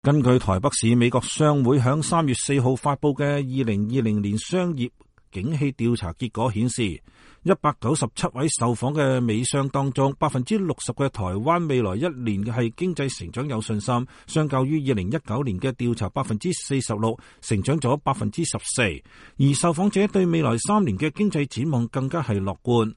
根據台北市美國商會響3月4號發佈嘅2020年商業景氣調查結果顯示，197位受訪嘅美商當中，60%嘅台灣未來一年係經濟成長有信心，相較於2019年嘅調查46%，成長咗14%。而受訪者對未來3年嘅經濟展望更加係樂觀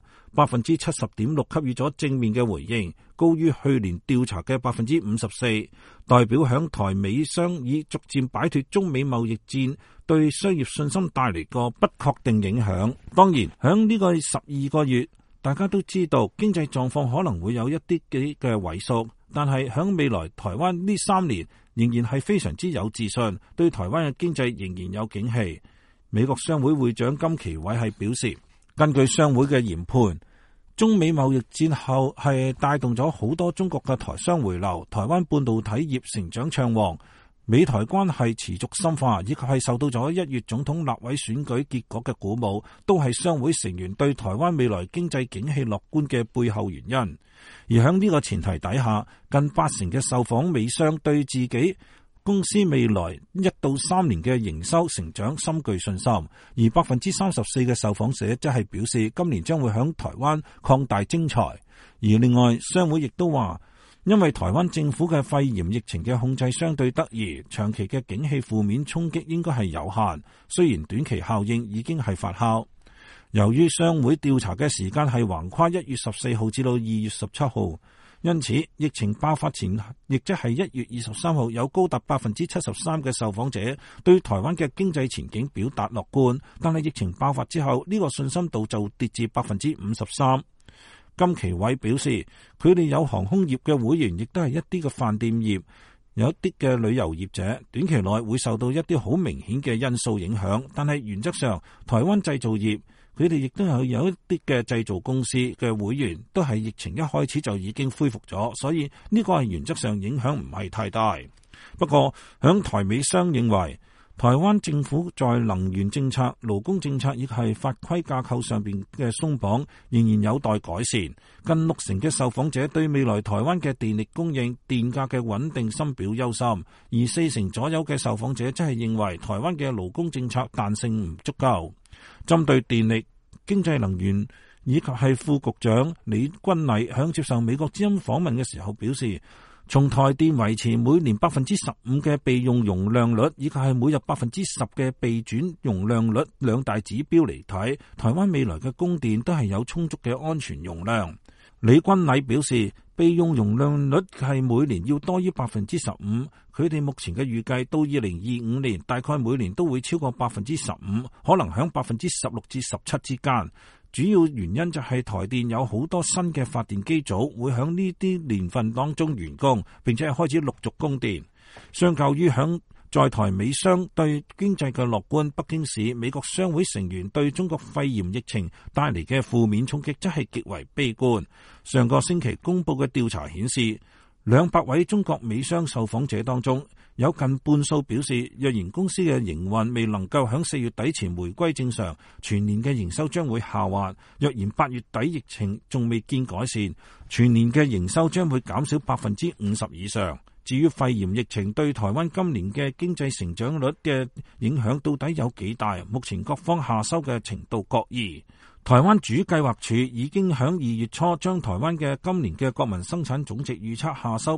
，70.6%給予咗正面嘅回應，高於去年調查嘅54%，代表響台美商已逐漸擺脫中美貿易戰對商業信心帶嚟個不確定影響。當然，響呢個12個月，大家都知道經濟狀況可能會有一啲嘅萎縮，但係響未來台灣呢3年仍然係非常之有自信，對台灣嘅經濟仍然有景氣。美國商會會長金奇偉係表示，根據商會嘅研判，中美貿易戰後係帶動咗好多中國嘅台商回流，台灣半導體業成長暢旺，美台關係持續深化，以及係受到咗1月總統立委選舉結果嘅鼓舞，都係商會成員對台灣未來經濟景氣樂觀嘅背後原因。而喺呢個前提底下，近80%嘅受訪美商對自己公司未來1到3年嘅營收成長深具信心，而34%嘅受訪者則係表示今年將會響台灣擴大徵才。而另外，商會亦都話，因為台灣政府嘅肺炎疫情嘅控制相對得宜，長期嘅景氣負面衝擊應該係有限，雖然短期效應已經係發酵。由於商會調查嘅時間係橫跨1月14號至到2月17號，因此疫情爆發前，亦即係1月23號，有高達73%嘅受訪者對台灣嘅經濟前景表達樂觀，但係疫情爆發之後，呢個信心度就跌至53%。金奇偉表示，佢哋有航空業嘅會員，亦都係一啲嘅飯店業，有一啲嘅旅遊業者，短期內會受到一啲好明顯嘅因素影響，但係原則上，台灣製造業佢哋亦都有一啲嘅製造公司嘅會員，都係疫情一開始就已經恢復咗，所以呢個係原則上影響唔係太大。不過，響台美商認為，台灣政府在能源政策、勞工政策以及係法規架構上邊嘅鬆綁仍然有待改善。近60%嘅受訪者對未來台灣嘅電力供應、電價嘅穩定深表憂心，而40%左右嘅受訪者則係認為台灣嘅勞工政策彈性唔足夠。針對電力、經濟能源以及係副局長李君禮響接受美國之音訪問嘅時候表示，從台電維持每年15%嘅備用容量率，以及係每日10%嘅備轉容量率兩大指標嚟睇，台灣未來嘅供電都係有充足嘅安全容量。李君禮表示，備用容量率係每年要多於15%，佢哋目前嘅預計到2025年大概每年都會超過15%，可能響16%至17%之間。主要原因就係台電有好多新嘅發電機組會響呢啲年份當中完工，並且係開始陸續供電。相較於在台美商對經濟嘅樂觀，北京市美國商會成員對中國肺炎疫情帶嚟嘅負面衝擊則係極為悲觀。上個星期公布嘅調查顯示，200位中國美商受訪者當中，有近半數表示，若然公司嘅營運未能夠喺4月底前回歸正常，全年嘅營收將會下滑；若然8月底疫情仲未見改善，全年嘅營收將會減少50%以上。至於肺炎疫情對台灣今年嘅經濟成長率嘅影響到底有幾大？目前各方下修嘅程度各異。台灣主計劃處已經喺2月初將台灣嘅今年嘅國民生產總值預測下修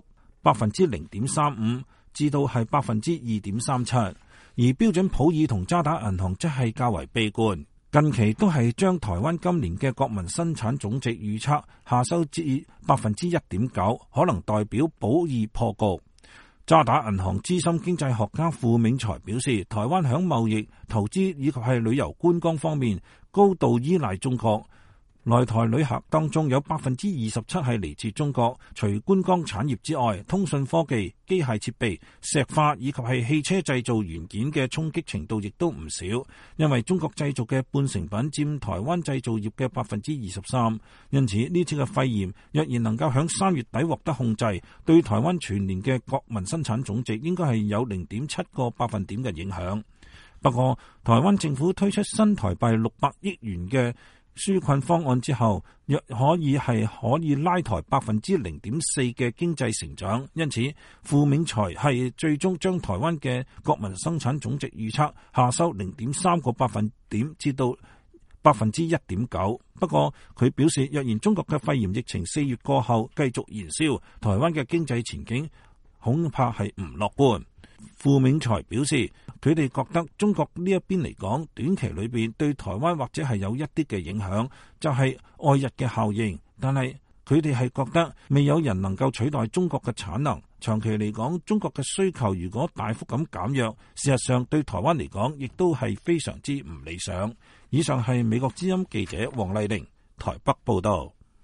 0.35%至到係2.37%，而標準普爾同渣打銀行則係較為悲觀，近期都係將台灣今年嘅國民生產總值預測下修至1.9%，可能代表普爾破局。渣打銀行資深經濟學家傅銘才表示，台灣響貿易、投資以及係旅遊觀光方面高度依賴中國。來台旅客當中有27%係嚟自中國，除觀光產業之外，通訊科技、機械設備、石化以及係汽車製造元件嘅衝擊程度亦都唔少，因為中國製造嘅半成品佔台灣製造業嘅23%，因此呢次嘅肺炎若然能夠響3月底獲得控制，對台灣全年嘅國民生產總值應該係有0.7個百分點嘅影響。不過，台灣政府推出新台幣600億元嘅紓困方案之後，若可以拉抬0.4%嘅經濟成長。因此，傅明才係最終將台灣嘅國民生產總值預測下修0.3個百分點至到1.9%。不過佢表示，若然中國嘅肺炎疫情4月過後繼續燃燒，台灣嘅經濟前景恐怕係唔樂觀。傅明才表示，佢哋覺得中國呢一邊嚟講，短期裏邊對台灣或者係有一啲嘅影響，就係外日嘅效應。但係佢哋係覺得未有人能夠取代中國嘅產能。長期嚟講，中國嘅需求如果大幅咁減弱，事實上對台灣嚟講，亦都係非常之唔理想。以上係美國之音記者黃麗玲台北報道。